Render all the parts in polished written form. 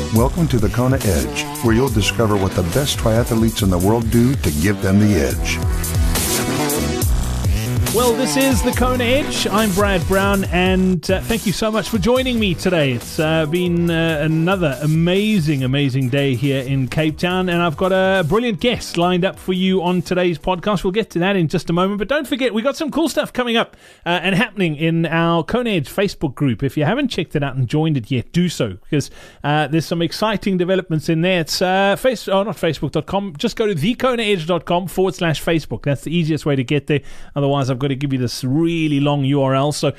Welcome to the Kona Edge, where you'll discover what the best triathletes in the world do to give them the edge. Well, this is the Kona Edge. I'm Brad Brown, and thank you so much for joining me today. It's been another amazing day here in Cape Town, and I've got a brilliant guest lined up for you on today's podcast. We'll get to that in just a moment, but don't forget, we got some cool stuff coming up and happening in our Kona Edge Facebook group. If you haven't checked it out and joined it yet, do so, because there's some exciting developments in there. It's not facebook.com. Just go to thekonaedge.com/Facebook. That's the easiest way to get there. Otherwise, I've got to give you this really long URL. So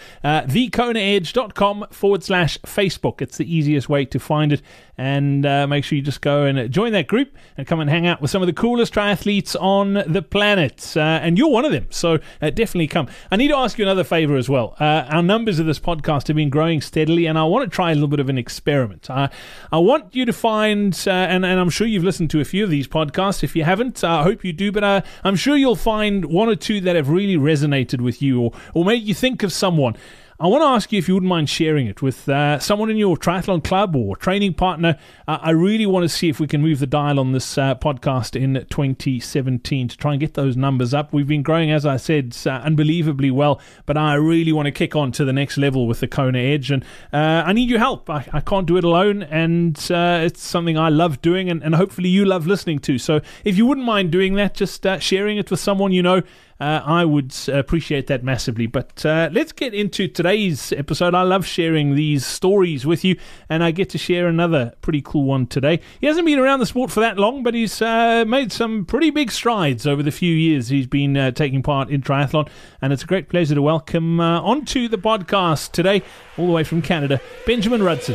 thekonaedge.com/Facebook. It's the easiest way to find it. And make sure you just go and join that group and come and hang out with some of the coolest triathletes on the planet. And you're one of them. So definitely come. I need to ask you another favor as well. Our numbers of this podcast have been growing steadily, and I want to try a little bit of an experiment. I want you to find, and I'm sure you've listened to a few of these podcasts. If you haven't, I hope you do, but I'm sure you'll find one or two that have really resonated with you or made you think of someone. I want to ask you if you wouldn't mind sharing it with someone in your triathlon club or training partner. I really want to see if we can move the dial on this podcast in 2017 to try and get those numbers up. We've been growing, as I said, unbelievably well, but I really want to kick on to the next level with the Kona Edge, and I need your help. I can't do it alone, and it's something I love doing, and hopefully you love listening to. So if you wouldn't mind doing that, just sharing it with someone you know, I would appreciate that massively. But let's get into today's episode. I love sharing these stories with you, and I get to share another pretty cool one today. He hasn't been around the sport for that long, but he's made some pretty big strides over the few years he's been taking part in triathlon, and it's a great pleasure to welcome onto the podcast today, all the way from Canada, Benjamin Rudson.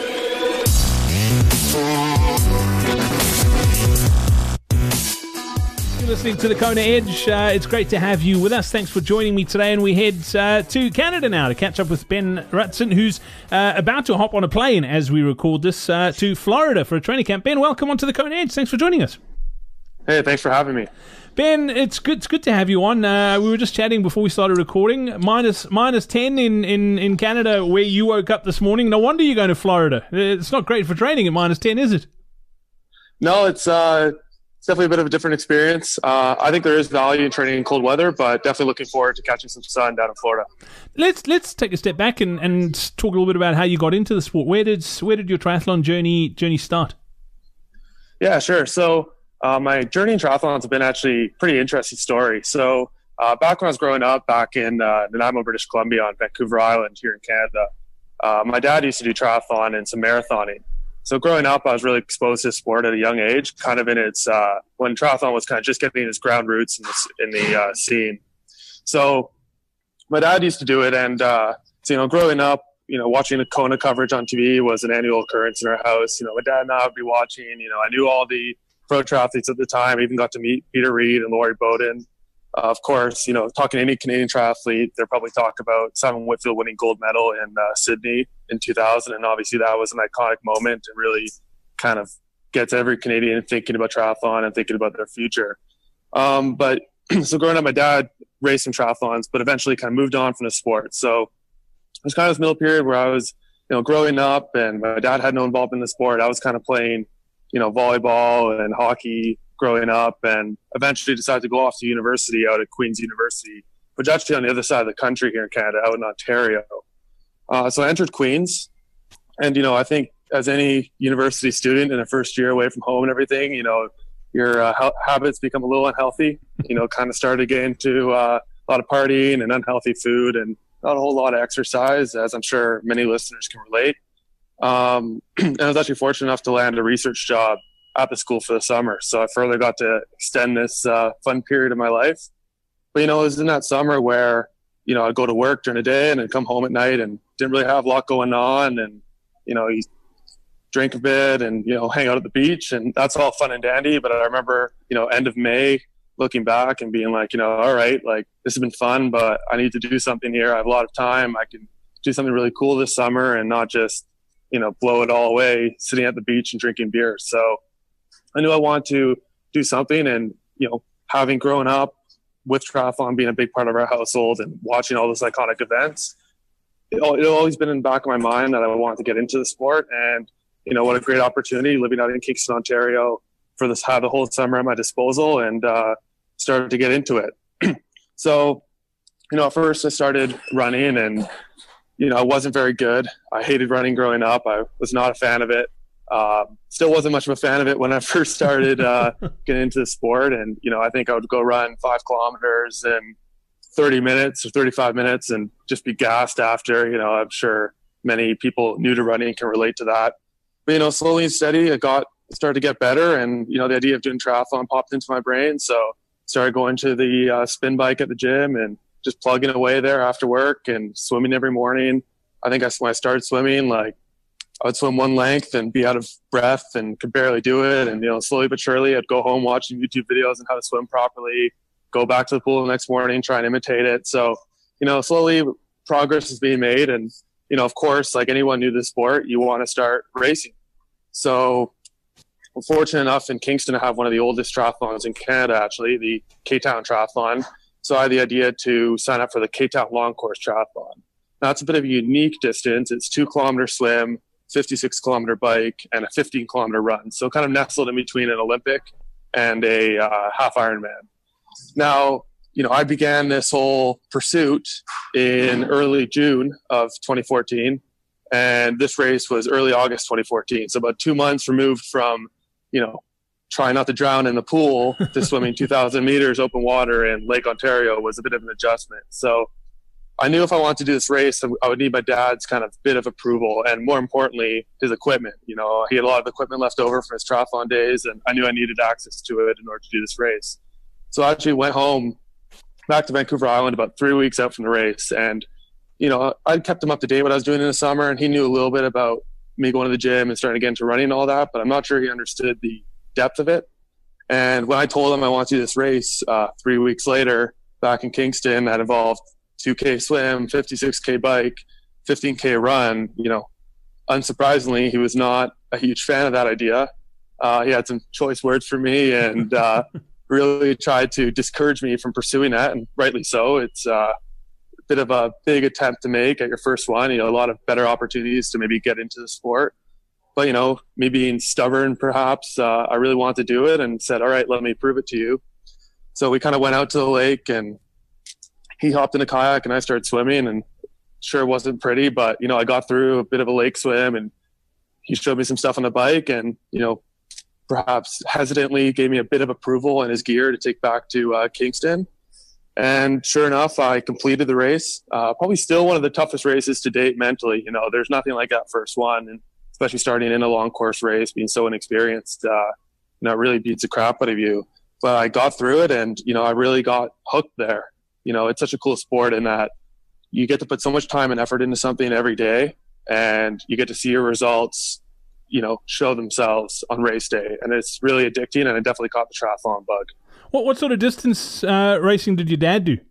Listening to the Kona Edge. It's great to have you with us. Thanks for joining me today, and we head to Canada now to catch up with Ben Rudson, who's about to hop on a plane as we record this to Florida for a training camp. Ben, welcome onto the Kona Edge. Thanks for joining us. Hey, thanks for having me. Ben, it's good to have you on. We were just chatting before we started recording. Minus 10 in Canada where you woke up this morning. No wonder you're going to Florida. It's not great for training at minus 10, is it? No, it's definitely a bit of a different experience. I think there is value in training in cold weather, but definitely looking forward to catching some sun down in Florida. Let's take a step back and talk a little bit about how you got into the sport. Where did your triathlon journey start? Yeah, sure. So my journey in triathlon has been actually a pretty interesting story. So back when I was growing up, back in Nanaimo, British Columbia on Vancouver Island here in Canada, my dad used to do triathlon and some marathoning. So growing up, I was really exposed to this sport at a young age, kind of in its when triathlon was kind of just getting its ground roots in the scene. So my dad used to do it, and growing up, watching the Kona coverage on TV was an annual occurrence in our house. My dad and I would be watching. I knew all the pro triathletes at the time. I even got to meet Peter Reid and Laurie Bowden. Of course, talking to any Canadian triathlete, they'll probably talk about Simon Whitfield winning gold medal in Sydney in 2000. And obviously that was an iconic moment and really kind of gets every Canadian thinking about triathlon and thinking about their future. But so growing up, my dad raced some triathlons, but eventually kind of moved on from the sport. So it was kind of this middle period where I was, growing up, and my dad had no involvement in the sport. I was kind of playing, volleyball and hockey growing up, and eventually decided to go off to university out at Queen's University, which is actually on the other side of the country here in Canada, out in Ontario. So I entered Queen's, and, I think as any university student in a first year away from home and everything, your habits become a little unhealthy, kind of started getting into a lot of partying and unhealthy food and not a whole lot of exercise, as I'm sure many listeners can relate. And I was actually fortunate enough to land a research job at the school for the summer. So I further got to extend this fun period of my life. But, it was in that summer where, I'd go to work during the day and then come home at night and didn't really have a lot going on. And, you drink a bit and, hang out at the beach, and that's all fun and dandy. But I remember, end of May, looking back and being like, all right, like this has been fun, but I need to do something here. I have a lot of time. I can do something really cool this summer and not just, blow it all away sitting at the beach and drinking beer. So I knew I wanted to do something, and, having grown up with triathlon being a big part of our household and watching all those iconic events, it always been in the back of my mind that I wanted to get into the sport. And what a great opportunity living out in Kingston, Ontario, for this, have the whole summer at my disposal, and started to get into it. So, at first I started running, and, I wasn't very good. I hated running growing up. I was not a fan of it. Still wasn't much of a fan of it when I first started getting into the sport. And, I think I would go run 5 kilometers in 30 minutes or 35 minutes and just be gassed after. I'm sure many people new to running can relate to that. But, slowly and steady, it started to get better. And, the idea of doing triathlon popped into my brain. So started going to the spin bike at the gym and just plugging away there after work and swimming every morning. I think when I started swimming, I would swim one length and be out of breath and could barely do it. And, slowly but surely I'd go home watching YouTube videos on how to swim properly, go back to the pool the next morning, try and imitate it. So, slowly progress is being made. And, of course, like anyone new to the sport, you want to start racing. So I'm fortunate enough in Kingston to have one of the oldest triathlons in Canada, actually, the K-Town Triathlon. So I had the idea to sign up for the K-Town Long Course Triathlon. Now, it's a bit of a unique distance. It's 2-kilometer swim, 56-kilometer bike, and a 15-kilometer run. So kind of nestled in between an Olympic and a half Ironman. Now, I began this whole pursuit in early June of 2014, and this race was early August 2014. So about 2 months removed from, trying not to drown in the pool to swimming 2,000 meters open water in Lake Ontario was a bit of an adjustment. So I knew if I wanted to do this race, I would need my dad's kind of bit of approval, and more importantly, his equipment. He had a lot of equipment left over from his triathlon days, and I knew I needed access to it in order to do this race. So I actually went home back to Vancouver Island about 3 weeks out from the race, and I kept him up to date what I was doing in the summer, and he knew a little bit about me going to the gym and starting to get into running and all that, but I'm not sure he understood the depth of it. And when I told him I wanted to do this race 3 weeks later back in Kingston, that involved 2K swim, 56K bike, 15K run, unsurprisingly, he was not a huge fan of that idea. He had some choice words for me and really tried to discourage me from pursuing that, and rightly so. It's a bit of a big attempt to make at your first one. A lot of better opportunities to maybe get into the sport. But, me being stubborn, perhaps, I really wanted to do it and said, all right, let me prove it to you. So we kind of went out to the lake, and he hopped in a kayak and I started swimming, and sure, it wasn't pretty, but, I got through a bit of a lake swim, and he showed me some stuff on the bike and, perhaps hesitantly gave me a bit of approval in his gear to take back to Kingston. And sure enough, I completed the race. Probably still one of the toughest races to date mentally. There's nothing like that first one. And especially starting in a long course race, being so inexperienced, it really beats the crap out of you. But I got through it, and, I really got hooked there. It's such a cool sport in that you get to put so much time and effort into something every day, and you get to see your results, show themselves on race day. And it's really addicting, and it definitely caught the triathlon bug. What sort of distance racing did your dad do?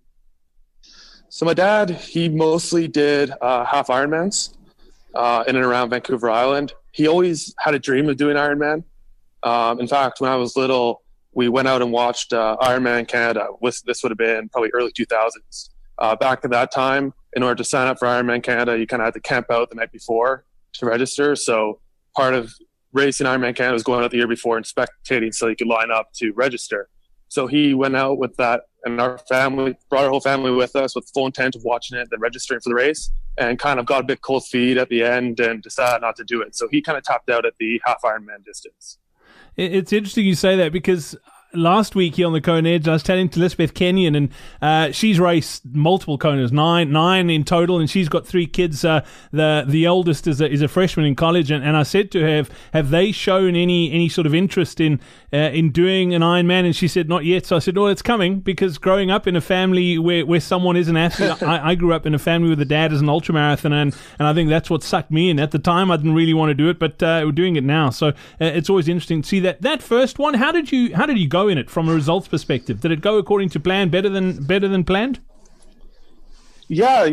So my dad, he mostly did half Ironmans in and around Vancouver Island. He always had a dream of doing Ironman. In fact, when I was little, we went out and watched Ironman Canada. This would have been probably early 2000s. Back at that time, in order to sign up for Ironman Canada, you kind of had to camp out the night before to register. So part of racing Ironman Canada was going out the year before and spectating so you could line up to register. So he went out with that, and our family, brought our whole family with us with full intent of watching it, then registering for the race, and kind of got a bit cold feet at the end and decided not to do it. So he kind of topped out at the half Ironman distance. It's interesting you say that, because last week here on the Kona Edge, I was chatting to Elizabeth Kenyon, and she's raced multiple Konas, nine in total, and she's got 3 kids. The eldest is a freshman in college, and I said to her, have they shown any sort of interest in doing an Ironman? And she said, not yet. So I said, well, it's coming, because growing up in a family where someone is an athlete, I grew up in a family where the dad is an ultramarathoner, and I think that's what sucked me in. At the time, I didn't really want to do it, but we're doing it now. So it's always interesting to see that first one. How did you go in it from a results perspective? Did it go according to plan, better than planned? Yeah,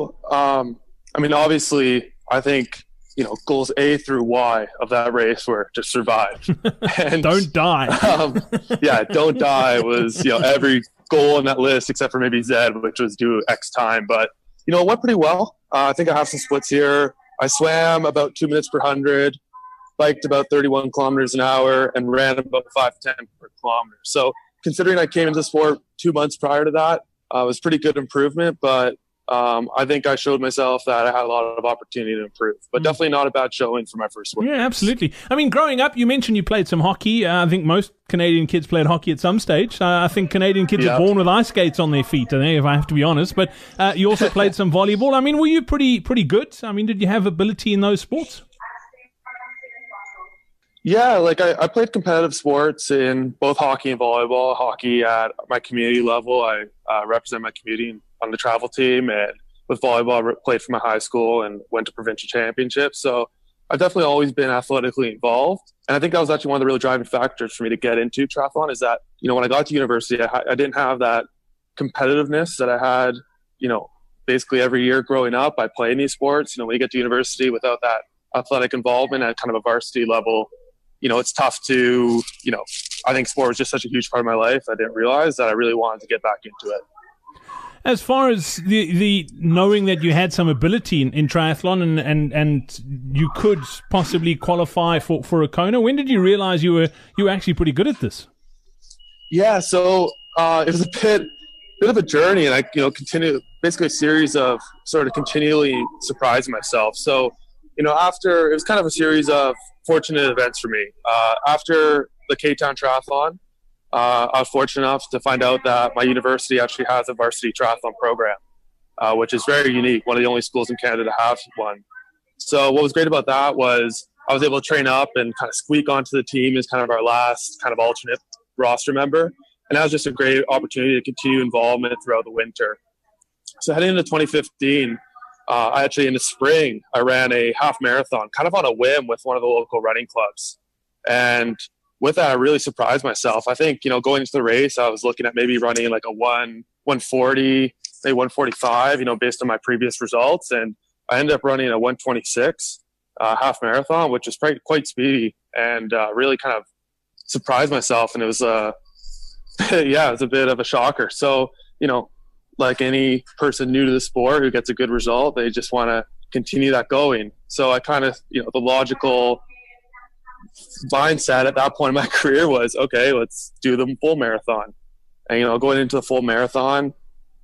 obviously, I think, goals A through Y of that race were to survive. And don't die. Don't die was, every goal on that list except for maybe Z, which was do X time. But, it went pretty well. I think I have some splits here. I swam about 2 minutes per 100. biked about 31 kilometers an hour, and ran about 5:10 per kilometer. So considering I came into the sport 2 months prior to that, it was pretty good improvement, but I think I showed myself that I had a lot of opportunity to improve, but definitely not a bad showing for my first one. Yeah, absolutely. I mean, growing up, you mentioned you played some hockey. I think most Canadian kids played hockey at some stage. I think Canadian kids are born with ice skates on their feet, if I have to be honest. But you also played some volleyball. I mean, were you pretty good? I mean, did you have ability in those sports? Yeah, like I played competitive sports in both hockey and volleyball. Hockey at my community level, I represent my community on the travel team, and with volleyball, I played for my high school and went to provincial championships. So I've definitely always been athletically involved, and I think that was actually one of the real driving factors for me to get into triathlon. Is that when I got to university, I didn't have that competitiveness that I had, basically every year growing up. I played in these sports. When you get to university without that athletic involvement at kind of a varsity level, it's tough to, I think sport was just such a huge part of my life. I didn't realize that I really wanted to get back into it. As far as the knowing that you had some ability in triathlon and you could possibly qualify for a Kona, when did you realize you were actually pretty good at this? Yeah, so it was a bit of a journey, and I continue basically a series of sort of continually surprising myself. So after, it was kind of a series of fortunate events for me. After the Cape Town Triathlon, I was fortunate enough to find out that my university actually has a varsity triathlon program, which is very unique, one of the only schools in Canada to have one. So what was great about that was I was able to train up and kind of squeak onto the team as kind of our last kind of alternate roster member. And that was just a great opportunity to continue involvement throughout the winter. So heading into 2015, I actually, in the spring, I ran a half marathon kind of on a whim with one of the local running clubs. And with that, I really surprised myself. I think, going into the race, I was looking at maybe running like a 140, maybe 145, based on my previous results. And I ended up running a 126 half marathon, which is quite speedy, and really kind of surprised myself. And it was, it was a bit of a shocker. So, like any person new to the sport who gets a good result, they just want to continue that going. So I kind of, the logical mindset at that point in my career was, okay, let's do the full marathon. And, going into the full marathon,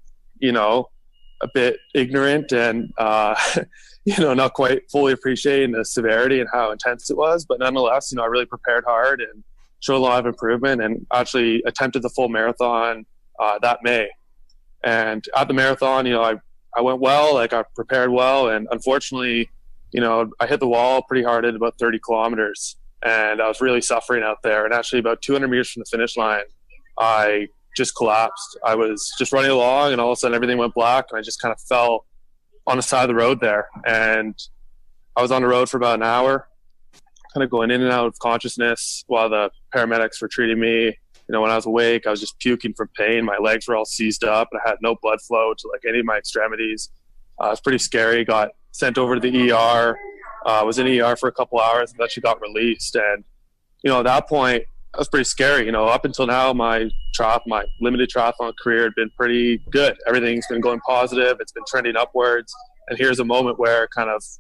a bit ignorant and, not quite fully appreciating the severity and how intense it was. But nonetheless, I really prepared hard and showed a lot of improvement, and actually attempted the full marathon that May. And at the marathon, I went well, like I prepared well. And unfortunately, I hit the wall pretty hard at about 30 kilometers. And I was really suffering out there. And actually about 200 meters from the finish line, I just collapsed. I was just running along, and all of a sudden everything went black, and I just kind of fell on the side of the road there. And I was on the road for about an hour, kind of going in and out of consciousness while the paramedics were treating me. When I was awake, I was just puking from pain. My legs were all seized up, and I had no blood flow to like any of my extremities. It was pretty scary. Got sent over to the ER. Was in the ER for a couple hours, and then she got released. And, at that point, that was pretty scary. Up until now, my limited triathlon career had been pretty good. Everything's been going positive. It's been trending upwards. And here's a moment where kind of,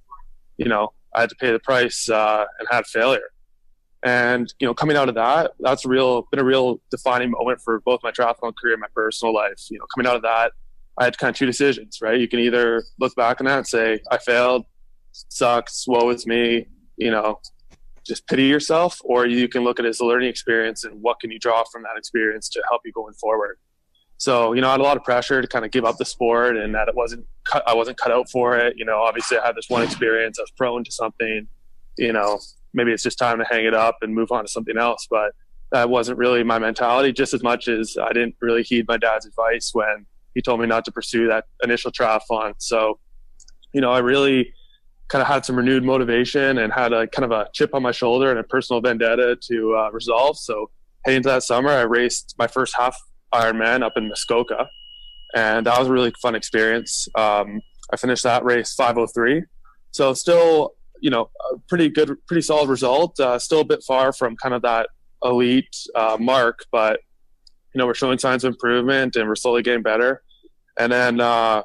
I had to pay the price and had failure. And, coming out of that, that's been a real defining moment for both my triathlon career and my personal life. Coming out of that, I had kind of two decisions, right? You can either look back on that and say, I failed, sucks, woe is me, just pity yourself, or you can look at it as a learning experience and what can you draw from that experience to help you going forward. So, I had a lot of pressure to kind of give up the sport, and that I wasn't cut out for it. Obviously I had this one experience, I was prone to something, maybe it's just time to hang it up and move on to something else. But that wasn't really my mentality, just as much as I didn't really heed my dad's advice when he told me not to pursue that initial triathlon. So, I really kind of had some renewed motivation and had a kind of a chip on my shoulder and a personal vendetta to resolve. So heading into that summer, I raced my first half Ironman up in Muskoka, and that was a really fun experience. I finished that race 5:03. So still, a pretty good, pretty solid result. Still a bit far from kind of that elite mark, but we're showing signs of improvement and we're slowly getting better. And then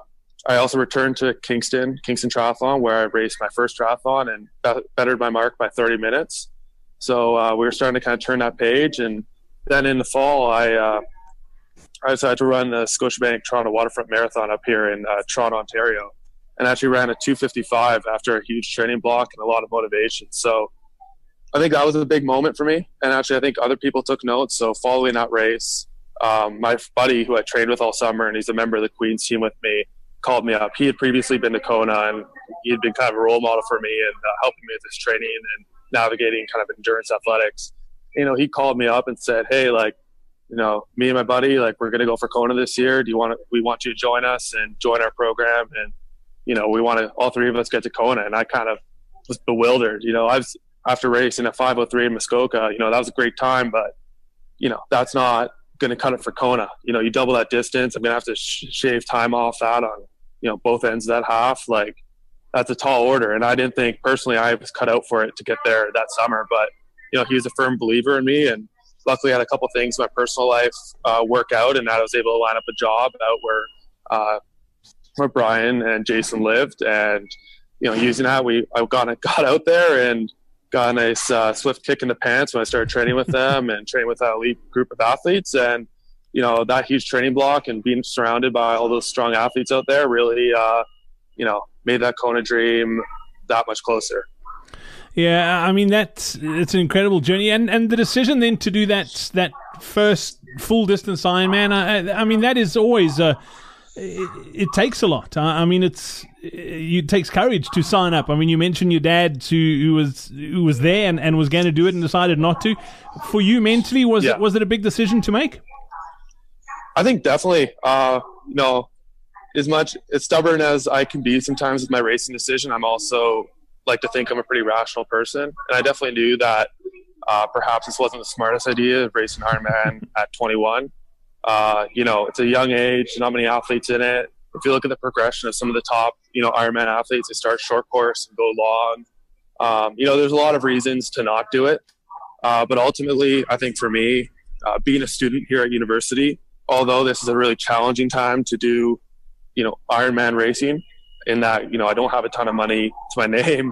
I also returned to Kingston Triathlon, where I raced my first triathlon and bettered my mark by 30 minutes. So we were starting to kind of turn that page. And then in the fall, I decided to run the Scotiabank Toronto Waterfront Marathon up here in Toronto, Ontario, and actually ran a 2:55 after a huge training block and a lot of motivation. So I think that was a big moment for me. And actually, I think other people took notes. So following that race, my buddy who I trained with all summer, and he's a member of the Queen's team with me, called me up. He had previously been to Kona, and he had been kind of a role model for me and helping me with this training and navigating kind of endurance athletics. You know, he called me up and said, "Hey, like, you know, me and my buddy, like, we're going to go for Kona this year. We want you to join us and join our program. And, you know, we want to, all three of us get to Kona." And I kind of was bewildered. You know, after racing at 5:03 in Muskoka, you know, that was a great time, but, you know, that's not going to cut it for Kona. You know, you double that distance. I'm going to have to shave time off that on, you know, both ends of that half. Like, that's a tall order. And I didn't think personally I was cut out for it to get there that summer, but, you know, he was a firm believer in me, and luckily I had a couple things in my personal life work out, and that I was able to line up a job out where Brian and Jason lived. And, you know, using that, I got out there and got a nice swift kick in the pants when I started training with them and training with that elite group of athletes. And, you know, that huge training block and being surrounded by all those strong athletes out there really, you know, made that Kona dream that much closer. Yeah, I mean, it's an incredible journey. And the decision then to do that first full distance Ironman, I mean, that is always, it takes a lot. I mean, it takes courage to sign up. I mean, you mentioned your dad who was there and was going to do it and decided not to. For you mentally, was it a big decision to make? I think definitely, you know, as stubborn as I can be sometimes with my racing decision, I'm also like to think I'm a pretty rational person. And I definitely knew that perhaps this wasn't the smartest idea of racing Ironman at 21. You know, it's a young age, not many athletes in it. If you look at the progression of some of the top, you know, Ironman athletes, they start short course and go long. You know, there's a lot of reasons to not do it. But ultimately, I think for me, being a student here at university, although this is a really challenging time to do, you know, Ironman racing, in that, you know, I don't have a ton of money to my name.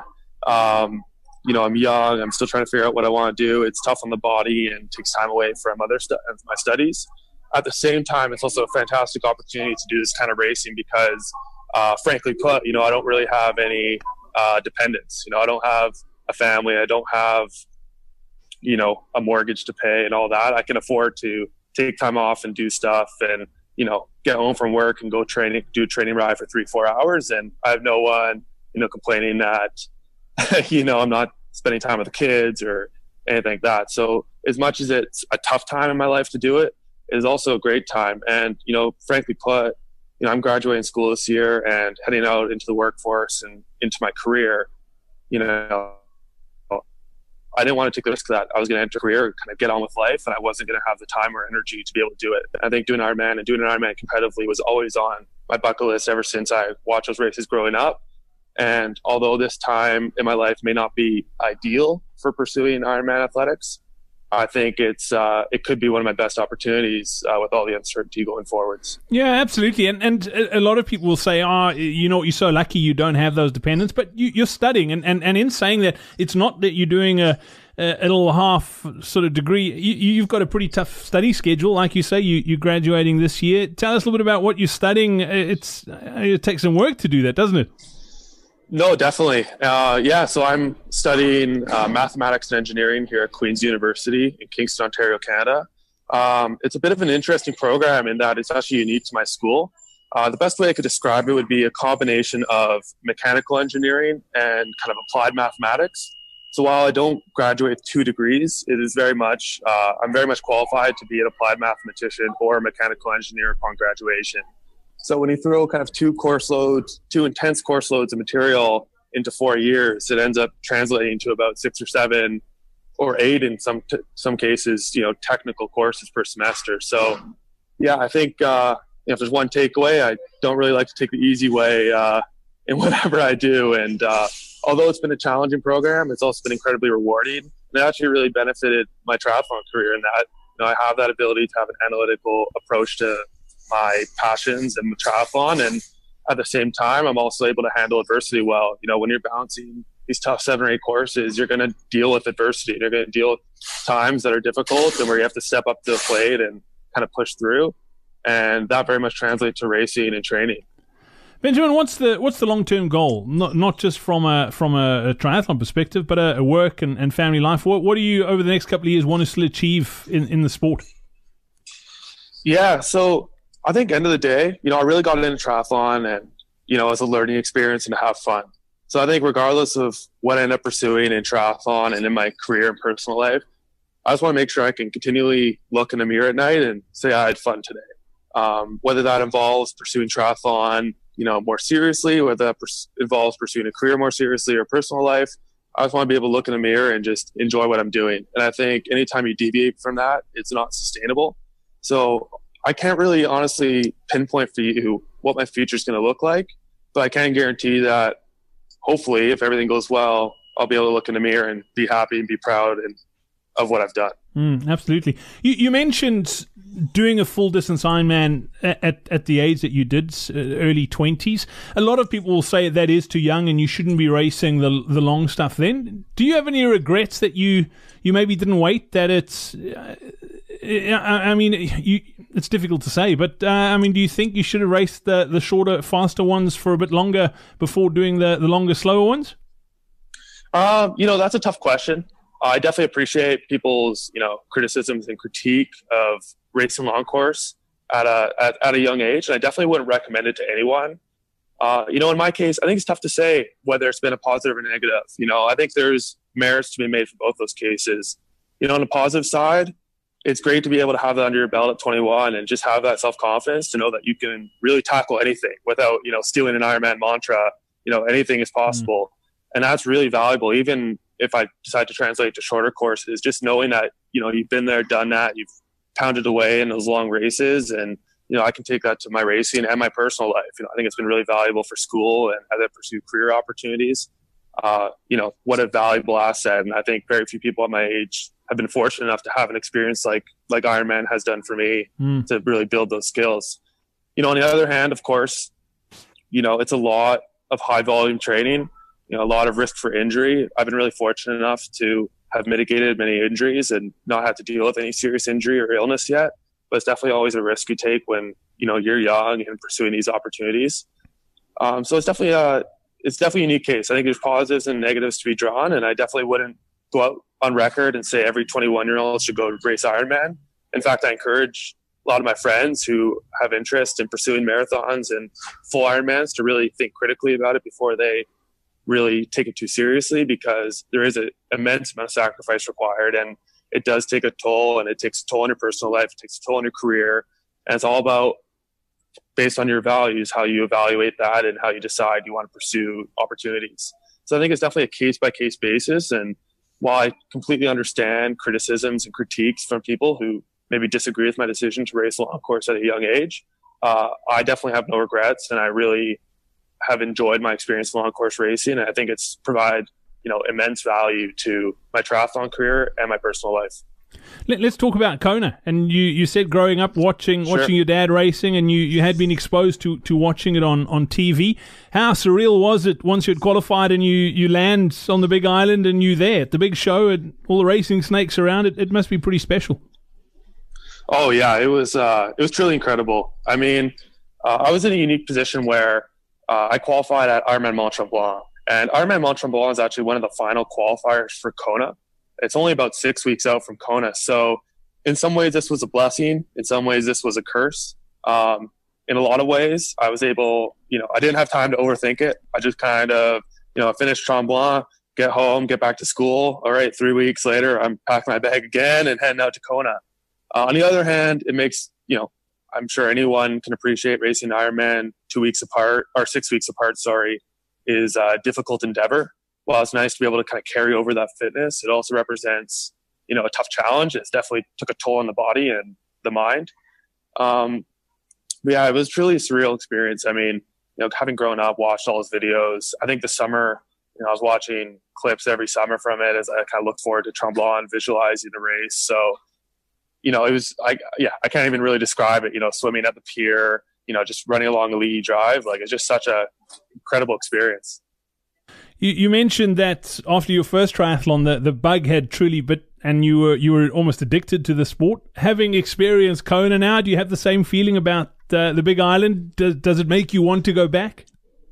You know, I'm young. I'm still trying to figure out what I want to do. It's tough on the body and takes time away from my studies. At the same time, it's also a fantastic opportunity to do this kind of racing because, frankly put, you know, I don't really have any dependents. You know, I don't have a family. I don't have, you know, a mortgage to pay and all that. I can afford to take time off and do stuff and, you know, get home from work and go do a training ride for 3-4 hours. And I have no one, you know, complaining that, you know, I'm not spending time with the kids or anything like that. So as much as it's a tough time in my life to do it, it is also a great time. And, you know, frankly put, you know, I'm graduating school this year and heading out into the workforce and into my career. You know, I didn't want to take the risk that I was going to enter a career and kind of get on with life, and I wasn't going to have the time or energy to be able to do it. I think doing Ironman and doing an Ironman competitively was always on my bucket list ever since I watched those races growing up. And although this time in my life may not be ideal for pursuing Ironman athletics, I think it could be one of my best opportunities with all the uncertainty going forwards. Yeah, absolutely. And a lot of people will say, you know, you're so lucky you don't have those dependents, but you're studying. And in saying that, it's not that you're doing a little half sort of degree. You've got a pretty tough study schedule. Like you say, you're graduating this year. Tell us a little bit about what you're studying. It takes some work to do that, doesn't it? No, definitely. Yeah, so I'm studying mathematics and engineering here at Queen's University in Kingston, Ontario, Canada. It's a bit of an interesting program in that it's actually unique to my school. The best way I could describe it would be a combination of mechanical engineering and kind of applied mathematics. So while I don't graduate with 2 degrees, it is very much, I'm very much qualified to be an applied mathematician or a mechanical engineer upon graduation. So when you throw kind of 2 intense course loads of material into 4 years, it ends up translating to about 6 or 7 or 8 in some cases, you know, technical courses per semester. So yeah, I think if there's one takeaway, I don't really like to take the easy way in whatever I do. And although it's been a challenging program, it's also been incredibly rewarding. And it actually really benefited my triathlon career in that, you know, I have that ability to have an analytical approach to my passions and triathlon. And, at the same time, I'm also able to handle adversity well. When you're balancing these tough 7 or 8 courses, you're going to deal with adversity. You're going to deal with times that are difficult and where you have to step up to the plate and kind of push through. And that very much translates to racing and training. Benjamin, what's the long-term goal? Not just from a triathlon perspective, but a work and family life. What do you, over the next couple of years, want to still achieve in the sport? Yeah, so I think end of the day, I really got into triathlon and, as a learning experience and to have fun. So I think regardless of what I end up pursuing in triathlon and in my career and personal life, I just want to make sure I can continually look in the mirror at night and say I had fun today. Whether that involves pursuing triathlon, more seriously, whether that involves pursuing a career more seriously or personal life, I just want to be able to look in the mirror and just enjoy what I'm doing. And I think anytime you deviate from that, it's not sustainable. So I can't really honestly pinpoint for you what my future is going to look like, but I can guarantee that hopefully, if everything goes well, I'll be able to look in the mirror and be happy and be proud of what I've done. Absolutely. You mentioned doing a full distance Ironman at the age that you did, early 20s. A lot of people will say that is too young and you shouldn't be racing the long stuff then. Do you have any regrets that you maybe didn't wait, that it's... it's difficult to say, but do you think you should have raced the shorter, faster ones for a bit longer before doing the longer, slower ones? That's a tough question. I definitely appreciate people's, criticisms and critique of racing long course at a young age, and I definitely wouldn't recommend it to anyone. In my case, I think it's tough to say whether it's been a positive or negative. I think there's merits to be made for both those cases. On the positive side, it's great to be able to have that under your belt at 21 and just have that self-confidence to know that you can really tackle anything without, stealing an Ironman mantra. Anything is possible. And that's really valuable. Even if I decide to translate to shorter courses, just knowing that, you've been there, done that, you've pounded away in those long races. And, I can take that to my racing and my personal life. I think it's been really valuable for school and as I pursue career opportunities. What a valuable asset. And I think very few people at my age have been fortunate enough to have an experience like Ironman has done for me to really build those skills. On the other hand, of course, it's a lot of high volume training, a lot of risk for injury. I've been really fortunate enough to have mitigated many injuries and not have to deal with any serious injury or illness yet. But it's definitely always a risk you take when, you're young and pursuing these opportunities. So it's definitely a unique case. I think there's positives and negatives to be drawn, and I definitely wouldn't go out on record and say every 21-year-old should go race Ironman. In fact, I encourage a lot of my friends who have interest in pursuing marathons and full Ironmans to really think critically about it before they really take it too seriously, because there is an immense amount of sacrifice required, and it does take a toll, and it takes a toll on your personal life, it takes a toll on your career, and it's all about, based on your values, how you evaluate that and how you decide you want to pursue opportunities. So I think it's definitely a case-by-case basis, and while I completely understand criticisms and critiques from people who maybe disagree with my decision to race a long course at a young age, I definitely have no regrets, and I really have enjoyed my experience in long course racing. And I think it's provided, immense value to my triathlon career and my personal life. Let's talk about Kona. And you said growing up watching your dad racing, and you had been exposed to watching it on TV. How surreal was it once you had qualified and you land on the big island and you there at the big show and all the racing snakes around it? It must be pretty special. Oh yeah, it was truly incredible. I mean, I was in a unique position where I qualified at Ironman Mont Tremblant, and Ironman Mont Tremblant is actually one of the final qualifiers for Kona. It's only about 6 weeks out from Kona. So in some ways this was a blessing. In some ways this was a curse. In a lot of ways I was able, I didn't have time to overthink it. I just kind of, finished Tremblant, get home, get back to school. All right, 3 weeks later, I'm packing my bag again and heading out to Kona. On the other hand, it makes, I'm sure anyone can appreciate racing Ironman 2 weeks apart, or 6 weeks apart, is a difficult endeavor. While it's nice to be able to kind of carry over that fitness, it also represents, a tough challenge. It's definitely took a toll on the body and the mind. But yeah, it was truly a surreal experience. I mean, having grown up, watched all his videos. I think the summer, I was watching clips every summer from it as I kind of looked forward to Tremblant and visualizing the race. So, it was, I can't even really describe it, swimming at the pier, just running along the Lee Drive, like, it's just such a incredible experience. You mentioned that after your first triathlon, the bug had truly bit, and you were almost addicted to the sport. Having experienced Kona now, do you have the same feeling about the Big Island? Does it make you want to go back?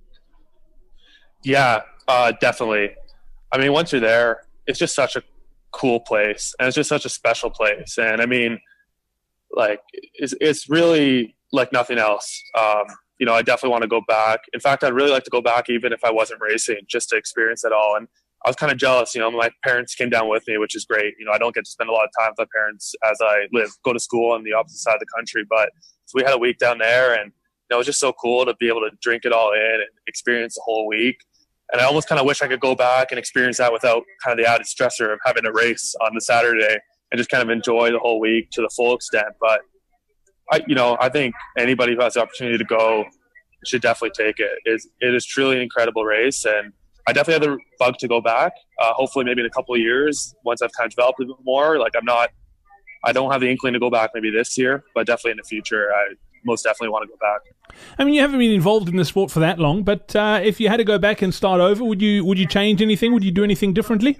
Yeah, definitely. I mean, once you're there, it's just such a cool place, and it's just such a special place. And I mean, like, it's really like nothing else. I definitely want to go back. In fact, I'd really like to go back even if I wasn't racing, just to experience it all. And I was kind of jealous, my parents came down with me, which is great. I don't get to spend a lot of time with my parents as I go to school on the opposite side of the country. But so we had a week down there, and it was just so cool to be able to drink it all in and experience the whole week. And I almost kind of wish I could go back and experience that without kind of the added stressor of having a race on the Saturday, and just kind of enjoy the whole week to the full extent. But I think anybody who has the opportunity to go should definitely take it. It is truly an incredible race, and I definitely have the bug to go back. Hopefully, maybe in a couple of years, once I've kind of developed a bit more. Like, I don't have the inkling to go back maybe this year, but definitely in the future, I most definitely want to go back. I mean, you haven't been involved in the sport for that long, but if you had to go back and start over, would you change anything? Would you do anything differently?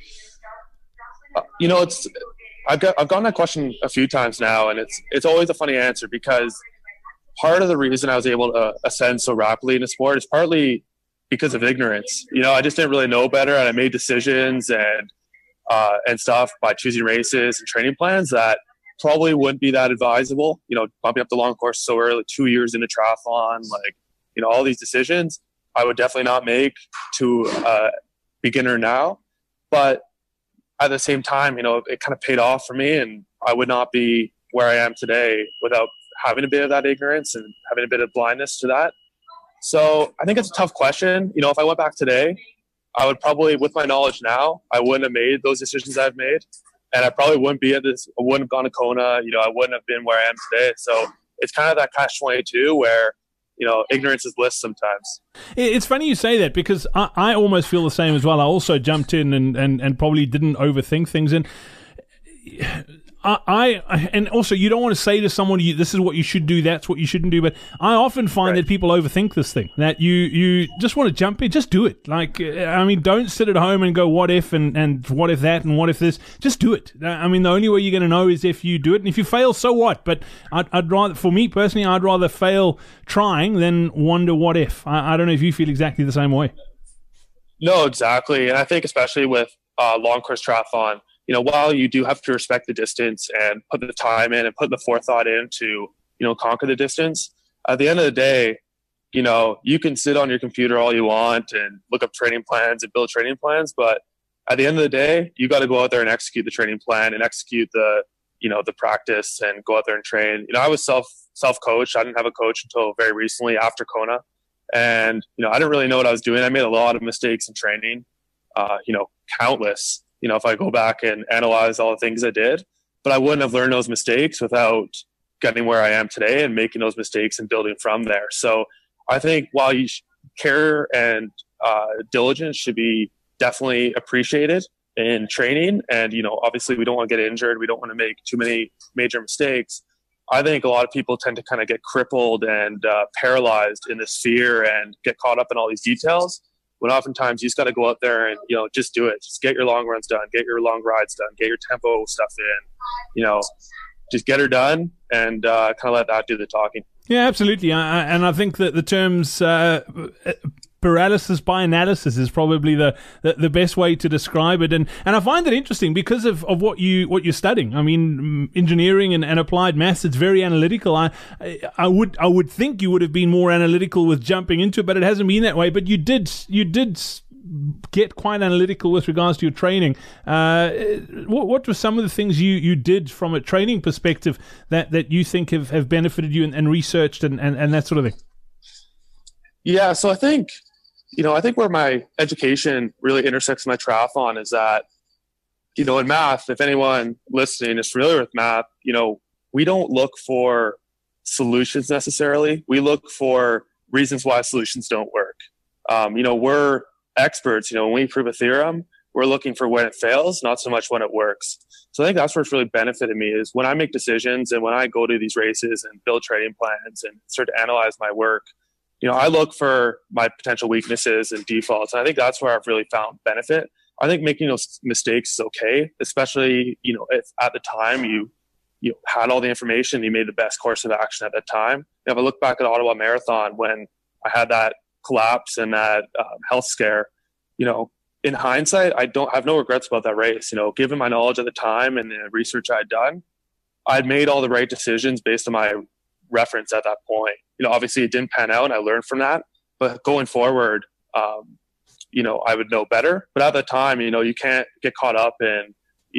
I've gotten that question a few times now, and it's always a funny answer, because part of the reason I was able to ascend so rapidly in the sport is partly because of ignorance. I just didn't really know better, and I made decisions and stuff by choosing races and training plans that probably wouldn't be that advisable. Bumping up the long course so early, 2 years into triathlon, all these decisions I would definitely not make to a beginner now. But at the same time, it kind of paid off for me, and I would not be where I am today without having a bit of that ignorance and having a bit of blindness to that. So I think it's a tough question. If I went back today, I would probably, with my knowledge now, I wouldn't have made those decisions I've made, and I probably wouldn't be at this. I wouldn't have gone to Kona. I wouldn't have been where I am today. So it's kind of that catch-22 where, ignorance is bliss sometimes. It's funny you say that, because I almost feel the same as well. I also jumped in and probably didn't overthink things. And and also, you don't want to say to someone, this is what you should do, that's what you shouldn't do. But I often find that people overthink this thing, that you just want to jump in, just do it. Like, I mean, don't sit at home and go, what if, and what if that, and what if this. Just do it. I mean, the only way you're going to know is if you do it. And if you fail, so what? But I'd rather, for me personally, I'd rather fail trying than wonder what if. I don't know if you feel exactly the same way. No, exactly. And I think especially with long course triathlon, while you do have to respect the distance and put the time in and put the forethought in to, conquer the distance, at the end of the day, you can sit on your computer all you want and look up training plans and build training plans. But at the end of the day, you got to go out there and execute the training plan and execute the practice and go out there and train. I was self-coached. I didn't have a coach until very recently after Kona. And, I didn't really know what I was doing. I made a lot of mistakes in training, countless. If I go back and analyze all the things I did, but I wouldn't have learned those mistakes without getting where I am today and making those mistakes and building from there. So I think while care and diligence should be definitely appreciated in training, and, obviously we don't want to get injured. We don't want to make too many major mistakes. I think a lot of people tend to kind of get crippled and paralyzed in this fear and get caught up in all these details, when oftentimes you just got to go out there and, just do it. Just get your long runs done, get your long rides done, get your tempo stuff in, just get her done and kind of let that do the talking. Yeah, absolutely. And I think that the terms paralysis by analysis is probably the best way to describe it. And I find it interesting because of what you're studying. I mean, engineering and applied maths, it's very analytical. I would think you would have been more analytical with jumping into it, but it hasn't been that way. But you did get quite analytical with regards to your training. What were some of the things you did from a training perspective that you think have benefited you and researched and that sort of thing? Yeah, so I think where my education really intersects my triathlon is that, in math, if anyone listening is familiar with math, we don't look for solutions necessarily. We look for reasons why solutions don't work. We're experts. When we prove a theorem, we're looking for when it fails, not so much when it works. So I think that's what's really benefited me is when I make decisions and when I go to these races and build training plans and start to analyze my work, I look for my potential weaknesses and defaults. And I think that's where I've really found benefit. I think making those mistakes is okay, especially, if at the time you had all the information, you made the best course of action at that time. If I look back at Ottawa Marathon when I had that collapse and that health scare, in hindsight, I don't have no regrets about that race. Given my knowledge at the time and the research I'd done, I'd made all the right decisions based on my reference at that point. Obviously it didn't pan out and I learned from that, but going forward, I would know better. But at the time, you can't get caught up in,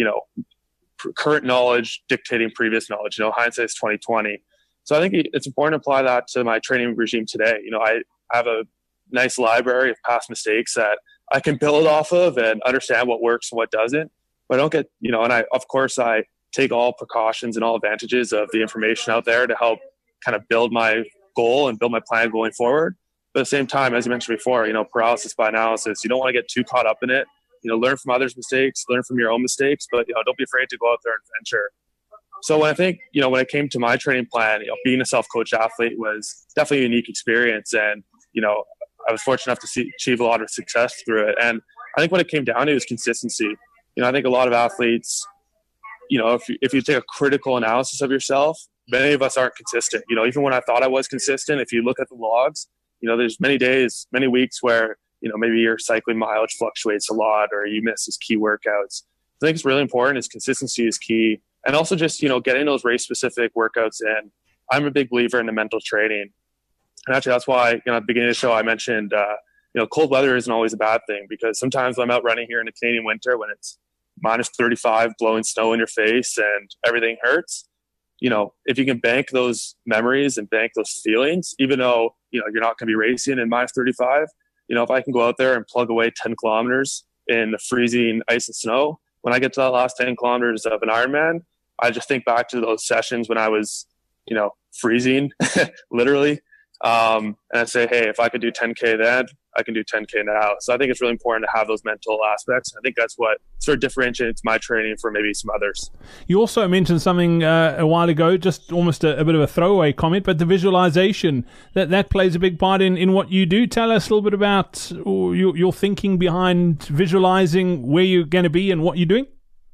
current knowledge dictating previous knowledge. Hindsight is 20/20. So I think it's important to apply that to my training regime today. I have a nice library of past mistakes that I can build off of and understand what works and what doesn't. But I don't get, and I take all precautions and all advantages of the information out there to help kind of build my goal and build my plan going forward. But at the same time, as you mentioned before, paralysis by analysis, you don't want to get too caught up in it. Learn from others' mistakes, learn from your own mistakes, but, don't be afraid to go out there and venture. So when I think, when it came to my training plan, being a self-coached athlete was definitely a unique experience. And, I was fortunate enough to achieve a lot of success through it. And I think what it came down to is consistency. I think a lot of athletes, if you take a critical analysis of yourself, many of us aren't consistent. Even when I thought I was consistent, if you look at the logs, there's many days, many weeks where, maybe your cycling mileage fluctuates a lot or you miss these key workouts. I think it's really important is consistency is key. And also just, getting those race specific workouts in. I'm a big believer in the mental training. And actually that's why, at the beginning of the show, I mentioned, cold weather isn't always a bad thing because sometimes I'm out running here in the Canadian winter when it's minus 35, blowing snow in your face and everything hurts. If you can bank those memories and bank those feelings, even though, you're not going to be racing in minus 35, if I can go out there and plug away 10 kilometers in the freezing ice and snow, when I get to that last 10 kilometers of an Ironman, I just think back to those sessions when I was, freezing, literally. And I say, hey, if I could do 10K then, I can do 10K now. So I think it's really important to have those mental aspects. I think that's what sort of differentiates my training from maybe some others. You also mentioned something a while ago, just almost a bit of a throwaway comment, but the visualization, that plays a big part in what you do. Tell us a little bit about your thinking behind visualizing where you're going to be and what you're doing.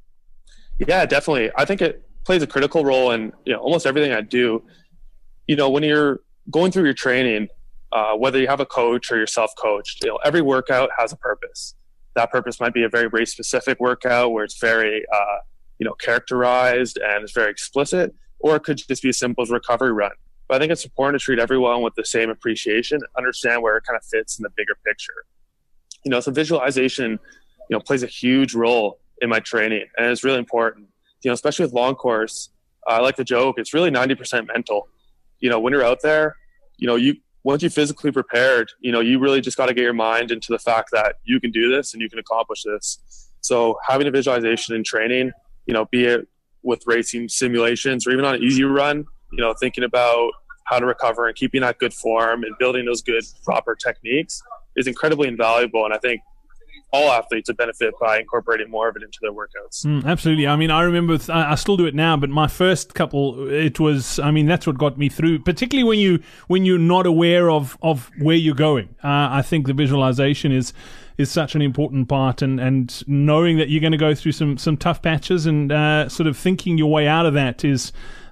Yeah, definitely. I think it plays a critical role in almost everything I do. When you're going through your training, whether you have a coach or you're self-coached, every workout has a purpose. That purpose might be a very race-specific workout where it's very, characterized and it's very explicit, or it could just be as simple as a recovery run. But I think it's important to treat everyone with the same appreciation, understand where it kind of fits in the bigger picture. So visualization, plays a huge role in my training, and it's really important. Especially with long course, I like to joke, it's really 90% mental. When you're out there, once you're physically prepared, you really just got to get your mind into the fact that you can do this and you can accomplish this. So having a visualization in training, be it with racing simulations or even on an easy run, thinking about how to recover and keeping that good form and building those good, proper techniques is incredibly invaluable. And I think all athletes would benefit by incorporating more of it into their workouts. Absolutely. I mean, I remember, I still do it now, but my first couple, it was, that's what got me through, particularly when you're not aware of where you're going. I think the visualization is such an important part, and knowing that you're going to go through some tough patches and sort of thinking your way out of that is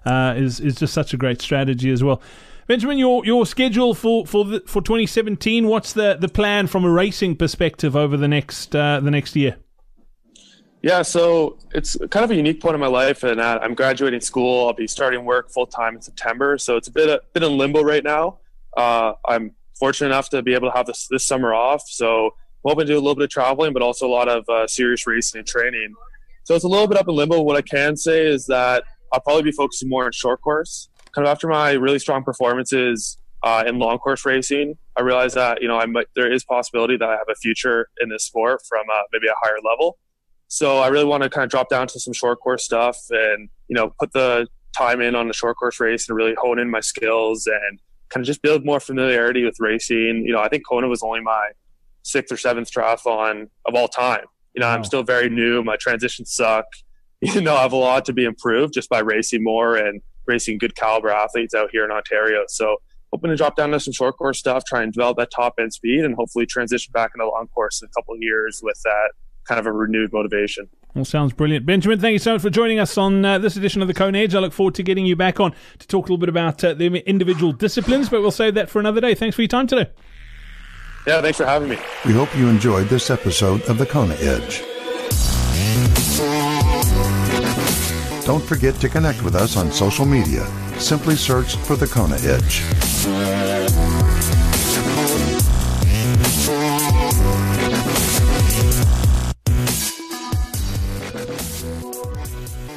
just such a great strategy as well. Benjamin, your schedule for 2017, what's the plan from a racing perspective over the next year? Yeah, so it's kind of a unique point in my life, and I'm graduating school. I'll be starting work full time in September, so it's a bit in limbo right now. I'm fortunate enough to be able to have this summer off, so I'm hoping to do a little bit of traveling, but also a lot of serious racing and training. So it's a little bit up in limbo. What I can say is that I'll probably be focusing more on short course. Kind of after my really strong performances in long course racing, I realized that there is possibility that I have a future in this sport from maybe a higher level. So I really want to kind of drop down to some short course stuff and put the time in on the short course race and really hone in my skills and kind of just build more familiarity with racing. I think Kona was only my 6th or 7th triathlon of all time, I'm still very new. My transitions suck. I have a lot to be improved just by racing more and racing good caliber athletes out here in Ontario. So hoping to drop down to some short course stuff, try and develop that top end speed, and hopefully transition back into long course in a couple of years with that kind of a renewed motivation. Well, sounds brilliant. Benjamin, thank you so much for joining us on this edition of the Kona Edge. I look forward to getting you back on to talk a little bit about the individual disciplines, but we'll save that for another day. Thanks for your time today. Yeah, thanks for having me. We hope you enjoyed this episode of the Kona Edge. Don't forget to connect with us on social media. Simply search for the Kona Edge.